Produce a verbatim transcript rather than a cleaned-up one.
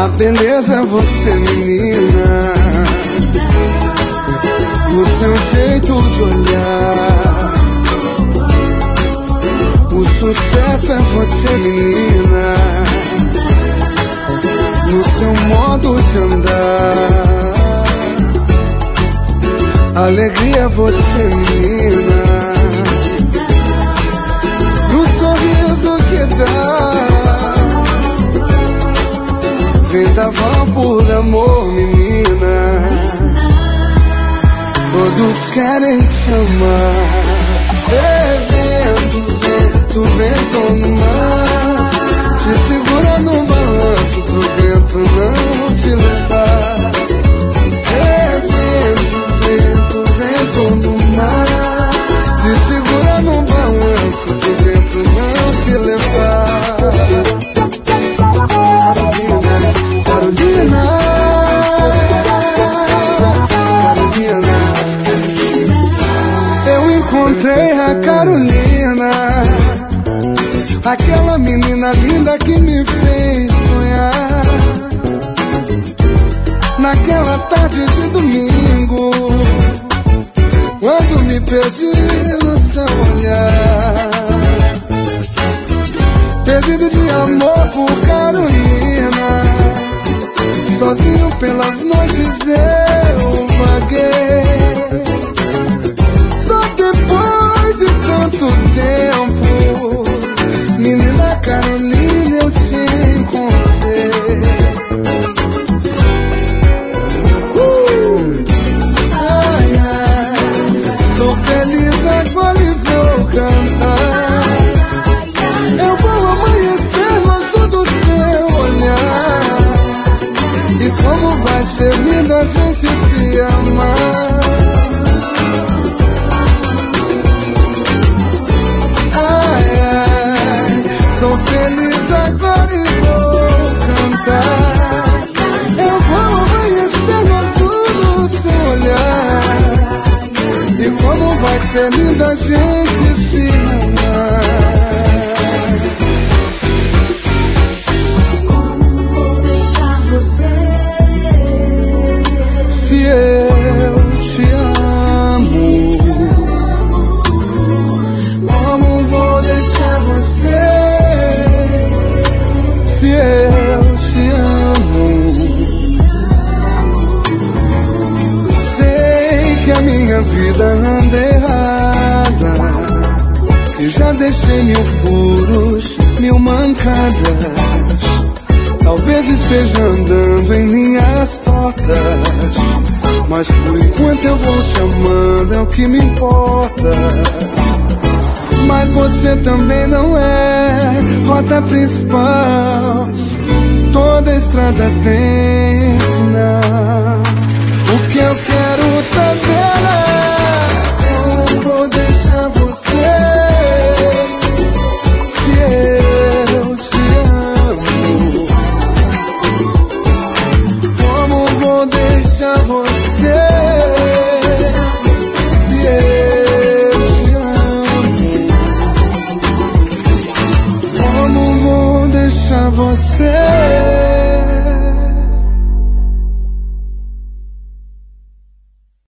A beleza é você, menina. O seu jeito de olhar. O sucesso é você, menina. No seu modo de andar. Alegria é você, menina. No sorriso que dá. Vendaval por amor, menina. Todos querem te amar. É vento, vento, vento no mar. Te segura no balanço pro vento não te levar. É vento, vento, vento no mar. Se segura no balanço pro vento não te levar. Carolina, Carolina, eu encontrei a Carolina, aquela menina linda que me fez sonhar. Naquela tarde de domingo, quando me perdi no seu olhar. Perdido de amor por Carolina, sozinho pelas noites eu vaguei. Só depois de tanto tempo, menina Carolina, eu te encontrei. uh! Ai, ai, sou feliz agora e vou cantar. Eu vou amanhecer no azul do seu olhar. E como vai ser lindo a gente se amar. Ai, ai, sou feliz agora e vou cantar. Eu vou amanhecer no azul do seu olhar. E como vai ser lindo a gente se amar. Se eu te amo, como vou deixar você? Se eu te amo, sei que a minha vida anda errada, que já deixei mil furos, mil mancadas. Talvez esteja andando em linhas tortas, mas por enquanto eu vou te amando, é o que me importa. Mas você também não é rota principal, toda estrada tem final. O que eu quero saber é como vou deixar você. Se eu te amo, como vou deixar você? Se eu te amo, como vou deixar você?